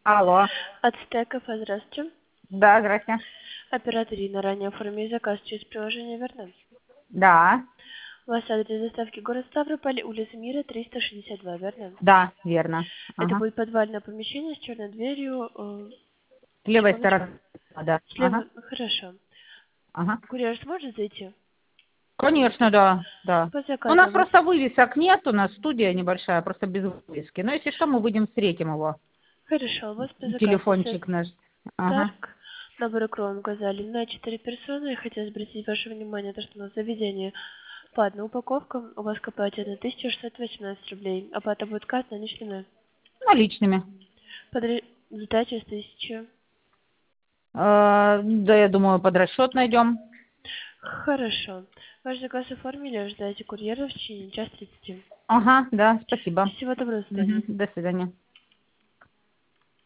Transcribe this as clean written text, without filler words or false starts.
Алло. Ацтеков, здравствуйте. Да, здрасте. Оператор Ирина, ранее оформили заказ через приложение, верно? Да, У вас адрес доставки город Ставрополь, улица Мира, 362, верно? да, верно. Это Ага. будет подвальное помещение с черной дверью. С левой Секундочку. стороны. Да. Слева, Ага. хорошо. Ага. Курьер сможет зайти? Конечно, да, да. По У нас заказу вас. просто вывесок нет, у нас студия небольшая, просто без вывески. Но если что, мы выйдем, встретим его. Хорошо, у вас по заказу Телефончик наш. Ага. так. Набор икру указали на 4 персоны. Хотелось обратить ваше внимание, то, что у нас заведение по одной упаковке. У вас КП 1618 рублей. Оплата будет карт наличными. Наличными. Сдача с 1000. Да, я думаю, под расчет найдем. Хорошо. Ваш заказ оформили, ожидайте курьера в течение час 30. Ага, да, спасибо. Всего доброго, до свидания. Мгм. До свидания.